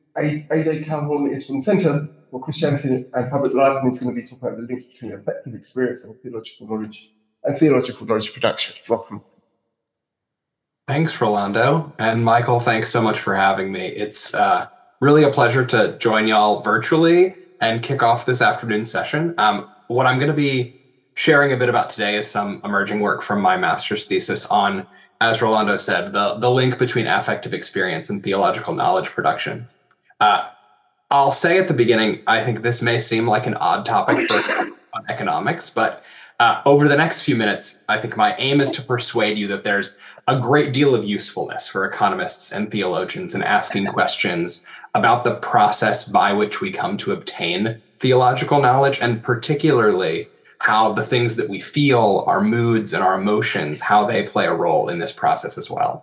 AJ Calhoun is from the Centre for Christianity and Public Life, and he's going to be talking about the links between affective experience and theological knowledge production. Welcome. Thanks, Rolando. And Michael, thanks so much for having me. It's really a pleasure to join y'all virtually and kick off this afternoon session. What I'm going to be sharing a bit about today is some emerging work from my master's thesis on, as Rolando said, the link between affective experience and theological knowledge production. I'll say at the beginning, I think this may seem like an odd topic for on economics, but over the next few minutes, I think my aim is to persuade you that there's a great deal of usefulness for economists and theologians in asking questions about the process by which we come to obtain theological knowledge, and particularly how the things that we feel, our moods and our emotions, how they play a role in this process as well.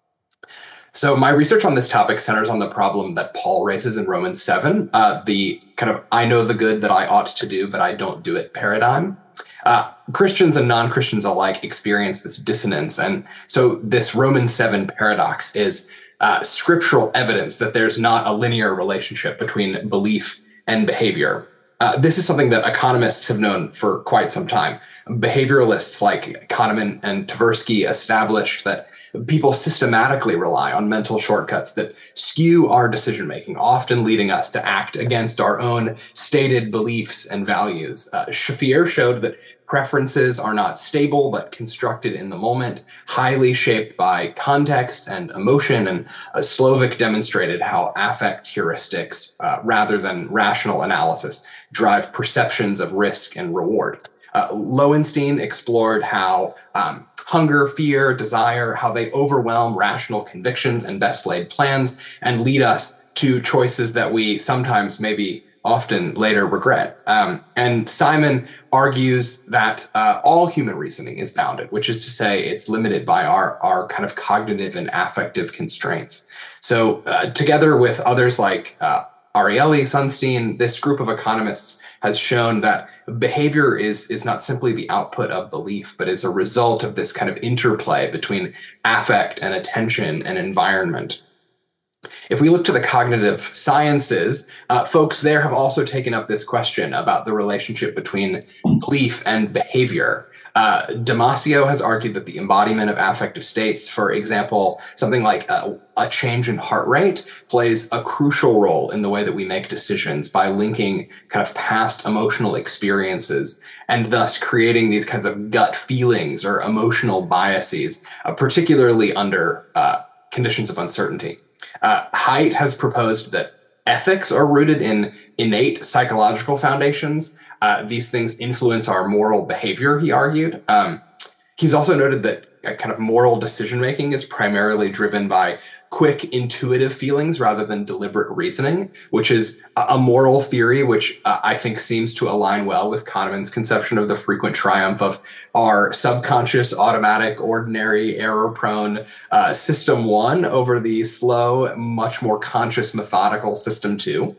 So my research on this topic centers on the problem that Paul raises in Romans 7, the kind of I know the good that I ought to do, but I don't do it paradigm. Christians and non-Christians alike experience this dissonance. And so this Romans 7 paradox is scriptural evidence that there's not a linear relationship between belief and behavior. This is something that economists have known for quite some time. Behavioralists like Kahneman and Tversky established that people systematically rely on mental shortcuts that skew our decision-making, often leading us to act against our own stated beliefs and values. Shafir showed that preferences are not stable, but constructed in the moment, highly shaped by context and emotion, and Slovic demonstrated how affect heuristics, rather than rational analysis, drive perceptions of risk and reward. Lowenstein explored how hunger, fear, desire, how they overwhelm rational convictions and best laid plans and lead us to choices that we sometimes, maybe often later regret. And Simon argues that all human reasoning is bounded, which is to say it's limited by our kind of cognitive and affective constraints. So together with others like Ariely, Sunstein, this group of economists has shown that behavior is not simply the output of belief, but is a result of this kind of interplay between affect and attention and environment. If we look to the cognitive sciences, folks there have also taken up this question about the relationship between belief and behavior. Damasio has argued that the embodiment of affective states, for example, something like a change in heart rate, plays a crucial role in the way that we make decisions by linking kind of past emotional experiences and thus creating these kinds of gut feelings or emotional biases, particularly under conditions of uncertainty. Haidt has proposed that ethics are rooted in innate psychological foundations. These things influence our moral behavior, he argued. He's also noted that kind of moral decision-making is primarily driven by quick intuitive feelings rather than deliberate reasoning, which is a moral theory which I think seems to align well with Kahneman's conception of the frequent triumph of our subconscious, automatic, ordinary, error-prone system one over the slow, much more conscious, methodical system two.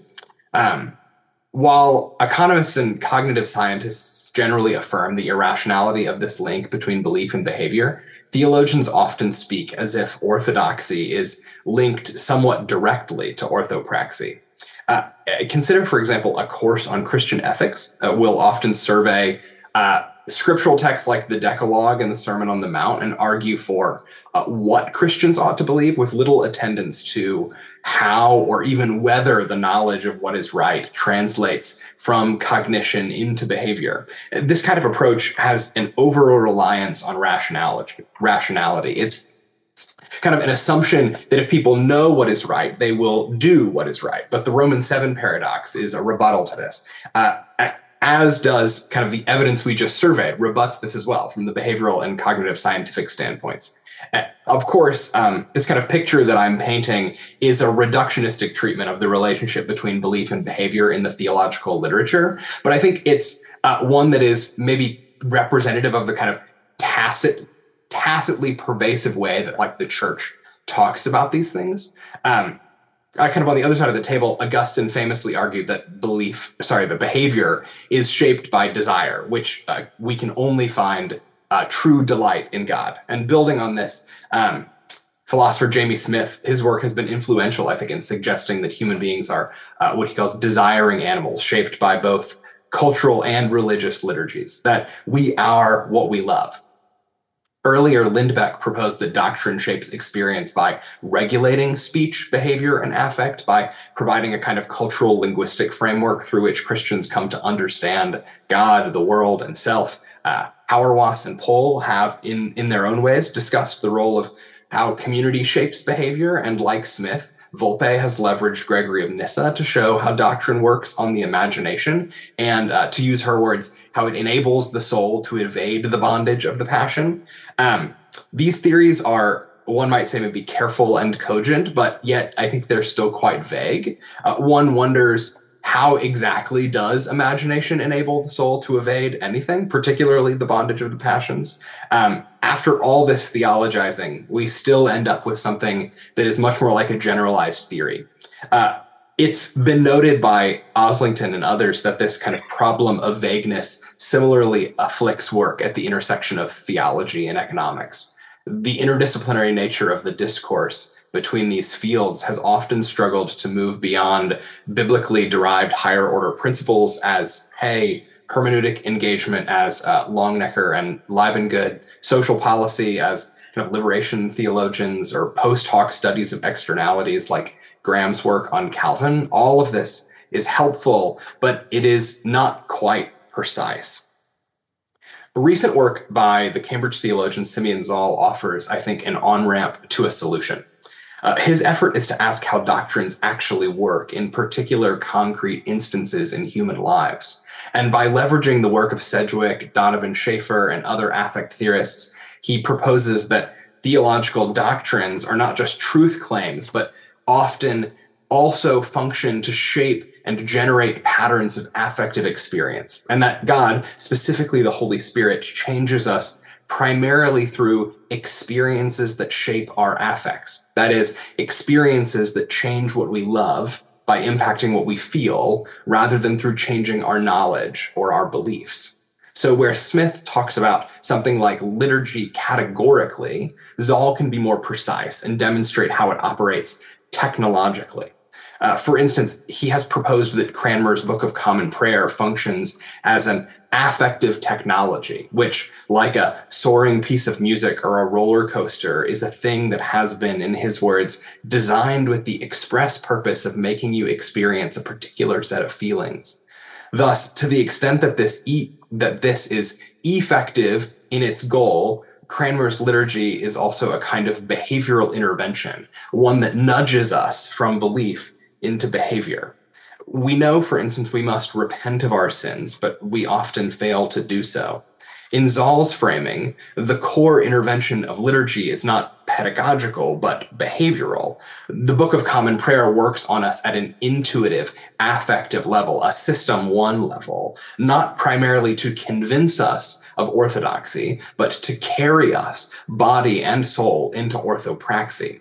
While economists and cognitive scientists generally affirm the irrationality of this link between belief and behavior, theologians often speak as if orthodoxy is linked somewhat directly to orthopraxy. Consider, for example, a course on Christian ethics will often survey scriptural texts like the Decalogue and the Sermon on the Mount and argue for what Christians ought to believe, with little attendance to how or even whether the knowledge of what is right translates from cognition into behavior. This kind of approach has an over-reliance on rationality. It's kind of an assumption that if people know what is right, they will do what is right. But the Romans 7 paradox is a rebuttal to this. As does kind of the evidence we just surveyed, rebuts this as well from the behavioral and cognitive scientific standpoints. Of course, this kind of picture that I'm painting is a reductionistic treatment of the relationship between belief and behavior in the theological literature, but I think it's one that is maybe representative of the kind of tacitly pervasive way that like the church talks about these things. Kind of on the other side of the table, Augustine famously argued that behavior is shaped by desire, which we can only find true delight in God. And building on this, philosopher Jamie Smith, his work has been influential, I think, in suggesting that human beings are what he calls desiring animals, shaped by both cultural and religious liturgies, that we are what we love. Earlier, Lindbeck proposed that doctrine shapes experience by regulating speech, behavior, and affect, by providing a kind of cultural linguistic framework through which Christians come to understand God, the world, and self. Hauerwas and Pohl have, in their own ways, discussed the role of how community shapes behavior, and like Smith, Volpe has leveraged Gregory of Nyssa to show how doctrine works on the imagination, and to use her words, how it enables the soul to evade the bondage of the passion. These theories are, one might say, maybe careful and cogent, but yet I think they're still quite vague. One wonders, how exactly does imagination enable the soul to evade anything, particularly the bondage of the passions? After all this theologizing, we still end up with something that is much more like a generalized theory. It's been noted by Oslington and others that this kind of problem of vagueness similarly afflicts work at the intersection of theology and economics. The interdisciplinary nature of the discourse between these fields has often struggled to move beyond biblically derived higher order principles as, hey, hermeneutic engagement as Longenecker and Liebengood, social policy as kind of liberation theologians, or post hoc studies of externalities like Graham's work on Calvin. All of this is helpful, but it is not quite precise. Recent work by the Cambridge theologian Simeon Zoll offers, I think, an on-ramp to a solution. His effort is to ask how doctrines actually work in particular concrete instances in human lives. And by leveraging the work of Sedgwick, Donovan Schaefer, and other affect theorists, he proposes that theological doctrines are not just truth claims, but often also function to shape and generate patterns of affective experience, and that God, specifically the Holy Spirit, changes us primarily through experiences that shape our affects. That is, experiences that change what we love by impacting what we feel, rather than through changing our knowledge or our beliefs. So where Smith talks about something like liturgy categorically, Zoll can be more precise and demonstrate how it operates technologically. For instance, he has proposed that Cranmer's Book of Common Prayer functions as an affective technology, which, like a soaring piece of music or a roller coaster, is a thing that has been, in his words, designed with the express purpose of making you experience a particular set of feelings. Thus, to the extent that this is effective in its goal, Cranmer's liturgy is also a kind of behavioral intervention, one that nudges us from belief into behavior. We know, for instance, we must repent of our sins, but we often fail to do so. In Zoll's framing, the core intervention of liturgy is not pedagogical, but behavioral. The Book of Common Prayer works on us at an intuitive, affective level, a system one level, not primarily to convince us of orthodoxy, but to carry us, body and soul, into orthopraxy.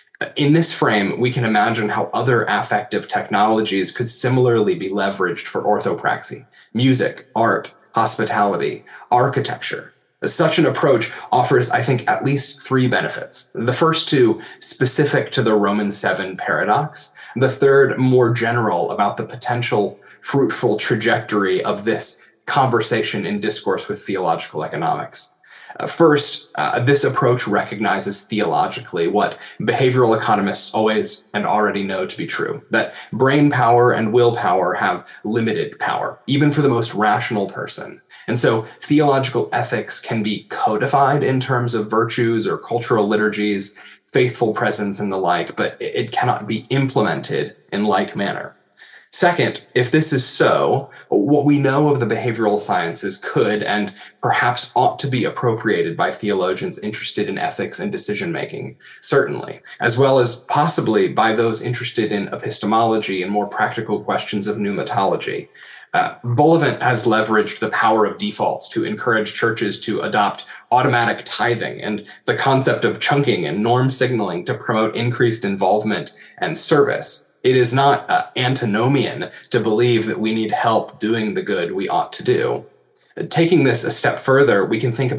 In this frame, we can imagine how other affective technologies could similarly be leveraged for orthopraxy: music, art, hospitality, architecture. Such an approach offers, I think, at least three benefits. The first two specific to the Roman 7 paradox. The third more general about the potential fruitful trajectory of this conversation in discourse with theological economics. First, this approach recognizes theologically what behavioral economists always and already know to be true, that brain power and willpower have limited power, even for the most rational person. And so theological ethics can be codified in terms of virtues or cultural liturgies, faithful presence and the like, but it cannot be implemented in like manner. Second, if this is so, what we know of the behavioral sciences could and perhaps ought to be appropriated by theologians interested in ethics and decision-making, certainly, as well as possibly by those interested in epistemology and more practical questions of pneumatology. Bullivant has leveraged the power of defaults to encourage churches to adopt automatic tithing and the concept of chunking and norm signaling to promote increased involvement and service. It is not antinomian to believe that we need help doing the good we ought to do. Taking this a step further, we can think about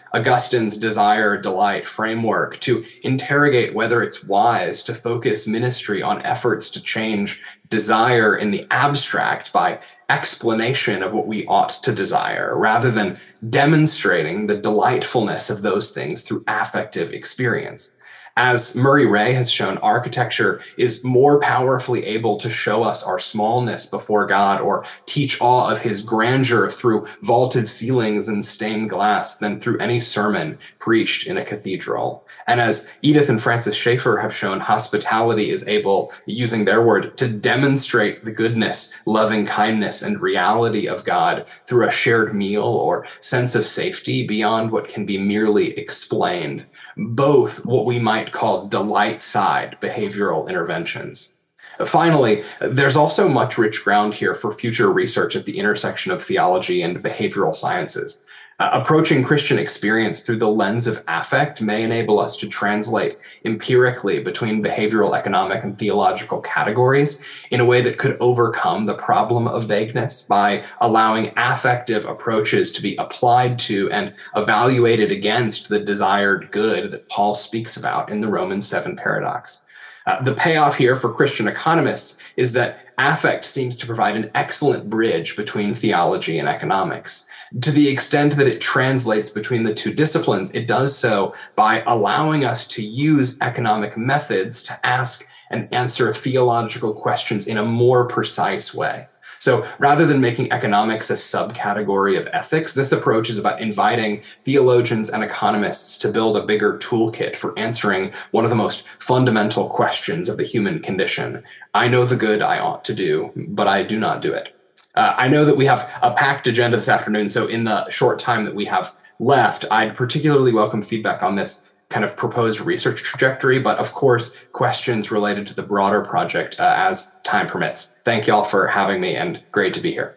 Augustine's desire delight framework to interrogate whether it's wise to focus ministry on efforts to change desire in the abstract by explanation of what we ought to desire, rather than demonstrating the delightfulness of those things through affective experience. As Murray Ray has shown, architecture is more powerfully able to show us our smallness before God or teach awe of his grandeur through vaulted ceilings and stained glass than through any sermon preached in a cathedral. And as Edith and Francis Schaeffer have shown, hospitality is able, using their word, to demonstrate the goodness, loving kindness, and reality of God through a shared meal or sense of safety beyond what can be merely explained. Both what we might call delight side behavioral interventions. Finally, there's also much rich ground here for future research at the intersection of theology and behavioral sciences. Approaching Christian experience through the lens of affect may enable us to translate empirically between behavioral, economic, and theological categories in a way that could overcome the problem of vagueness by allowing affective approaches to be applied to and evaluated against the desired good that Paul speaks about in the Romans 7 paradox. The payoff here for Christian economists is that affect seems to provide an excellent bridge between theology and economics. To the extent that it translates between the two disciplines, it does so by allowing us to use economic methods to ask and answer theological questions in a more precise way. So rather than making economics a subcategory of ethics, this approach is about inviting theologians and economists to build a bigger toolkit for answering one of the most fundamental questions of the human condition. I know the good I ought to do, but I do not do it. I know that we have a packed agenda this afternoon, so in the short time that we have left, I'd particularly welcome feedback on this kind of proposed research trajectory, but of course, questions related to the broader project as time permits. Thank you all for having me, and great to be here.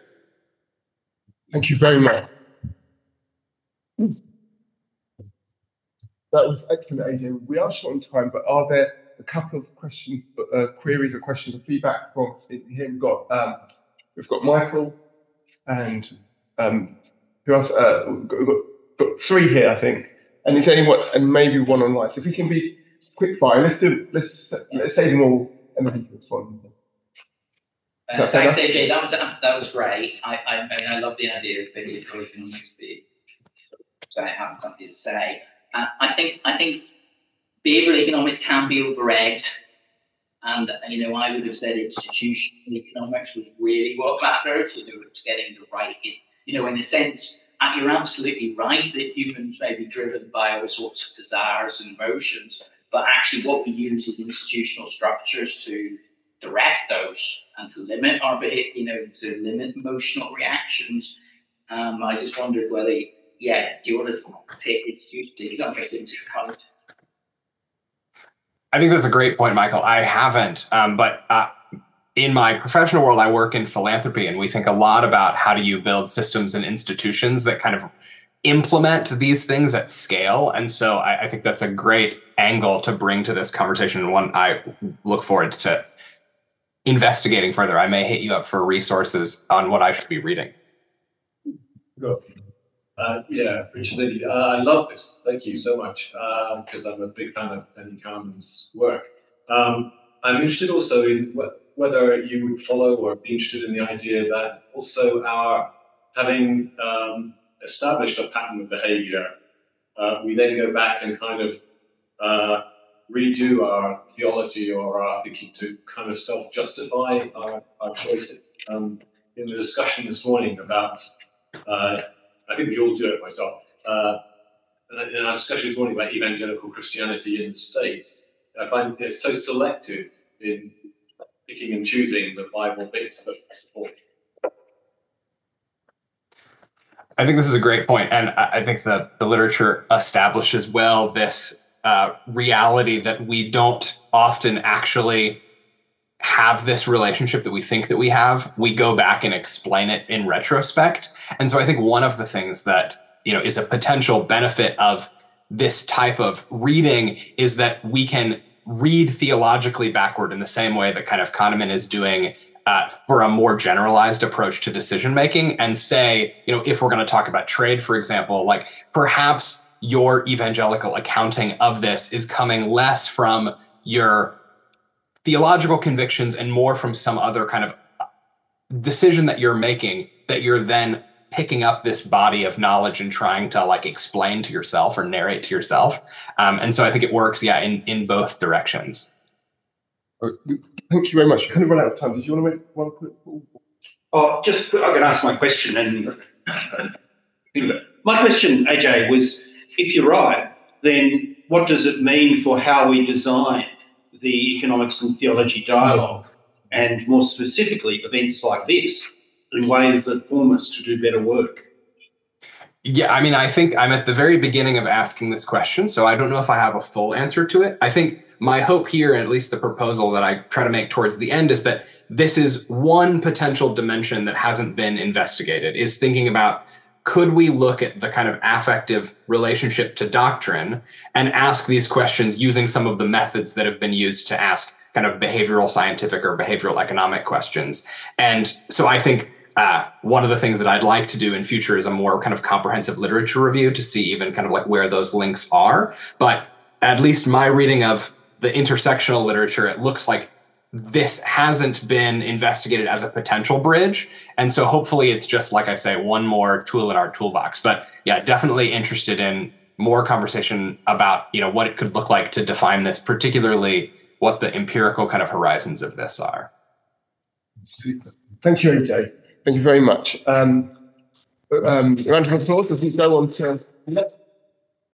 Thank you very much. That was excellent, AJ. We are short on time, but are there a couple of questions, queries or questions or feedback from here? We've got Michael and who else? We've got three here, I think. And is anyone, and maybe one online. So if we can be quick fire, let's say them all, and then we can respond. Thanks, AJ. That was great. I love the idea of behavioral economics. So I have something to say. I think behavioral economics can be over-egged. And, I would have said institutional economics was really what mattered. It's getting the right, in a sense, you're absolutely right that humans may be driven by all sorts of desires and emotions, but actually what we use is institutional structures to direct those and to limit our behavior, to limit emotional reactions. I just wondered whether, do you want to take institutional economics into account? I think that's a great point, Michael. I haven't, but in my professional world, I work in philanthropy, and we think a lot about how do you build systems and institutions that kind of implement these things at scale. And so I think that's a great angle to bring to this conversation, and one I look forward to investigating further. I may hit you up for resources on what I should be reading. Good. Richard, I love this. Thank you so much, because I'm a big fan of Danny Kahneman's work. I'm interested also in whether you would follow or be interested in the idea that also our having established a pattern of behavior, we then go back and kind of redo our theology or our thinking to kind of self-justify our choices. In the discussion this morning about I think we all do it myself. And in our discussion this morning about evangelical Christianity in the States, I find it's so selective in picking and choosing the Bible bits that support. I think this is a great point, and I think that the literature establishes well this reality that we don't often actually have this relationship that we think that we have. We go back and explain it in retrospect. And so I think one of the things that, is a potential benefit of this type of reading is that we can read theologically backward in the same way that kind of Kahneman is doing for a more generalized approach to decision making, and say, if we're going to talk about trade, for example, like perhaps your evangelical accounting of this is coming less from your theological convictions and more from some other kind of decision that you're making, that you're then picking up this body of knowledge and trying to like explain to yourself or narrate to yourself. And so I think it works, in both directions. Thank you very much. Kind of run out of time. Did you want to make one quick? Oh, just I can ask my question. And my question, AJ, was if you're right, then what does it mean for how we design the economics and theology dialogue, and more specifically events like this, in ways that form us to do better work? Yeah, I mean, I think I'm at the very beginning of asking this question, so I don't know if I have a full answer to it. I think my hope here, and at least the proposal that I try to make towards the end, is that this is one potential dimension that hasn't been investigated, is thinking about, could we look at the kind of affective relationship to doctrine and ask these questions using some of the methods that have been used to ask kind of behavioral scientific or behavioral economic questions. And so I think one of the things that I'd like to do in future is a more kind of comprehensive literature review to see even kind of like where those links are. But at least my reading of the intersectional literature, it looks like this hasn't been investigated as a potential bridge. And so hopefully it's just, like I say, one more tool in our toolbox. But yeah, definitely interested in more conversation about, what it could look like to define this, particularly what the empirical kind of horizons of this are. Super. Thank you, AJ. Thank you very much. Round of applause as we go on to